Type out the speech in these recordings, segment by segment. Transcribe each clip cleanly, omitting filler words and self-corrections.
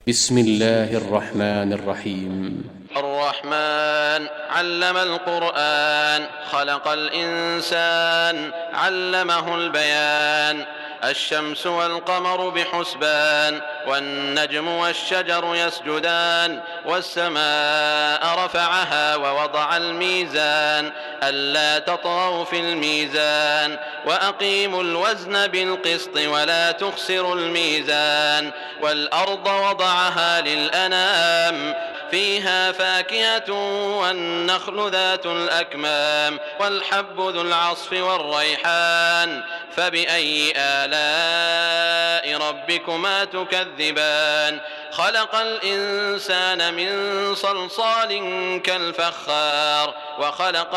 بسم الله الرحمن الرحيم. الرحمن علم القرآن، خلق الإنسان، علمه البيان. الشمس والقمر بحسبان، والنجم والشجر يسجدان. والسماء رفعها ووضع الميزان، ألا تطغوا في الميزان. وأقيموا الوزن بالقسط ولا تخسروا الميزان. والأرض وضعها للأنام، فيها فاكهة والنخل ذات الأكمام، والحب ذو العصف والريحان. فبأي آلاء ربكما تكذبان؟ خلق الإنسان من صلصال كالفخار، وخلق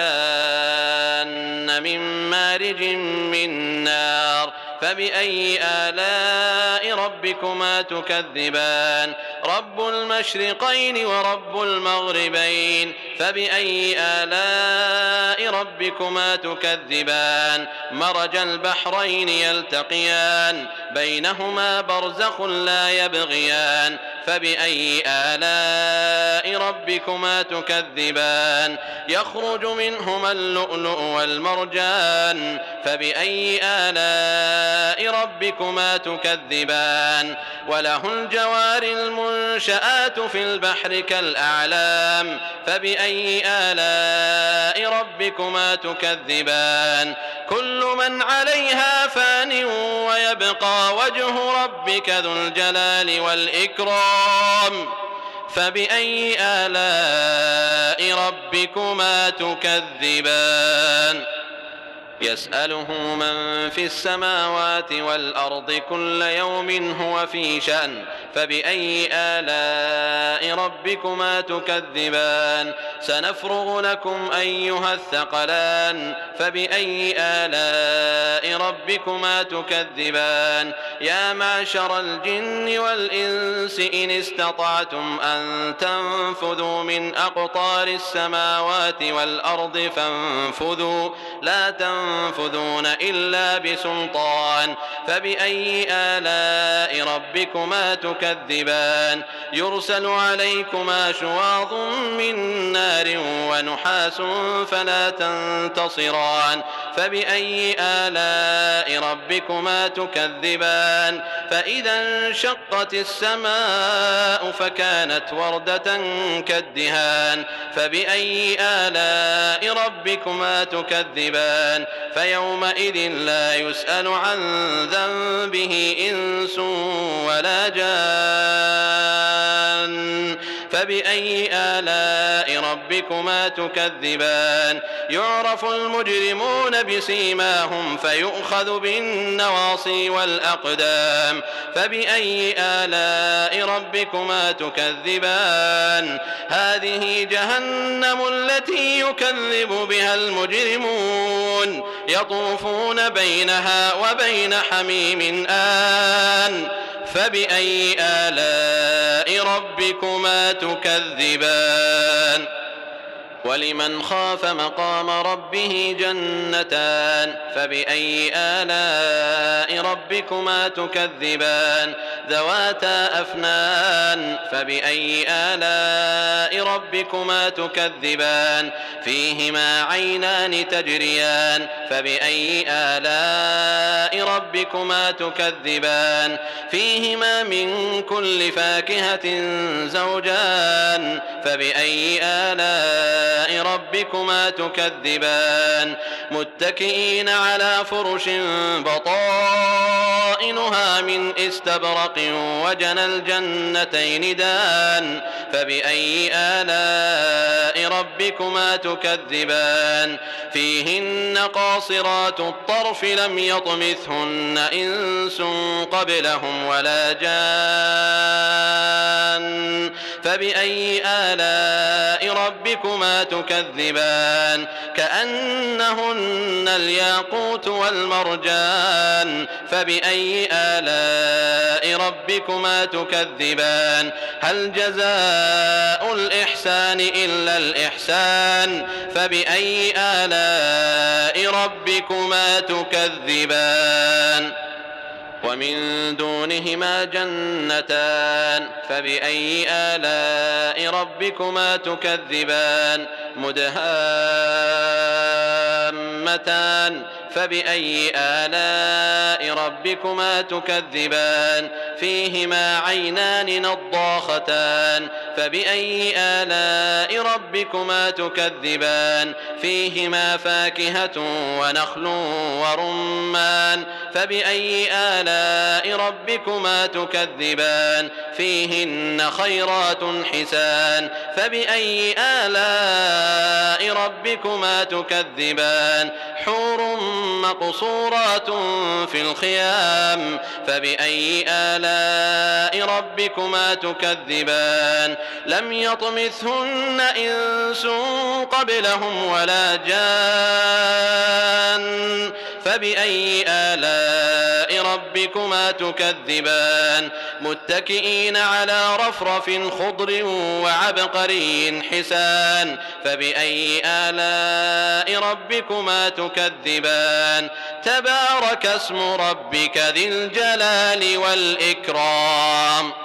الجان من مارج من نار. فبأي آلاء ربكما تكذبان؟ رب المشرقين ورب المغربين. فبأي آلاء ربكما تكذبان؟ مرج البحرين يلتقيان، بينهما برزخ لا يبغيان. فبأي آلاء ربكما تكذبان؟ يخرج منهما اللؤلؤ والمرجان. فبأي آلاء ربكما تكذبان؟ وله الجوار المنشآت في البحر كالأعلام. فبأي آلاء ربكما تكذبان؟ كل من عليها فان، ويبقى وجه ربك ذو الجلال والإكرام. فبأي آلاء ربكما تكذبان؟ يسأله من في السماوات والأرض كل يوم هو في شأن. فبأي آلاء ربكما تكذبان؟ سنفرغ لكم أيها الثقلان. فبأي آلاء ربكما تكذبان؟ يا معشر الجن والإنس إن استطعتم أن تنفذوا من أقطار السماوات والأرض فانفذوا، لا تنفذون إلا بسلطان. فبأي آلاء ربكما تكذبان؟ يرسل عليكما شواظ من نار ونحاس فلا تنتصران. فبأي آلاء ربكما تكذبان؟ فإذا انشقت السماء فكانت وردة كالدهان. فبأي آلاء ربكما تكذبان؟ فيومئذ لا يسأل عن ذنبه إنس ولا جان. فبأي آلاء ربكما تكذبان؟ يعرف المجرمون بسيماهم فيؤخذ بالنواصي والأقدام. فبأي آلاء ربكما تكذبان؟ هذه جهنم التي يكذب بها المجرمون، يطوفون بينها وبين حميم آن. فبأي آلاء ربكما تكذبان؟ ولمن خاف مقام ربه جنتان. فبأي آلاء ربكما تكذبان؟ ذواتا أفنان. فبأي آلاء ربكما تكذبان؟ فيهما عينان تجريان. فبأي آلاء ربكما تكذبان؟ فيهما من كل فاكهة زوجان. فبأي آلاء ربكما تكذبان؟ متكئين على فرش بطائنها من استبرق وجنى الجنتين دان. فبأي آلاء ربكما تكذبان؟ فيهن قاصرات الطرف لم يطمثهن إنس قبلهم ولا جان. فبأي آلاء ربكما تكذبان؟ كأنهن الياقوت والمرجان. فبأي آلاء ربكما تكذبان؟ هل جزاء الإحسان إلا الإحسان؟ فبأي آلاء ربكما تكذبان؟ ومن دونهما جنتان فبأي آلاء ربكما تكذبان مدهامتان فبأي آلاء ربكما تكذبان فيهما عينان نضاختان فبأي آلاء ربكما تكذبان فيهما فاكهة ونخل ورمان فبأي آلاء ربكما تكذبان فيهن خيرات حسان فبأي آلاء ربكما تكذبان حور مقصورات في الخيام فبأي آلاء ربكما تكذبان لم يطمثهن إنس قبلهم ولا جان فبأي آلاء ربكما تكذبان متكئين على رفرف خضر وعبقري حسان فبأي آلاء ربكما تكذبان تبارك اسم ربك ذي الجلال والإكرام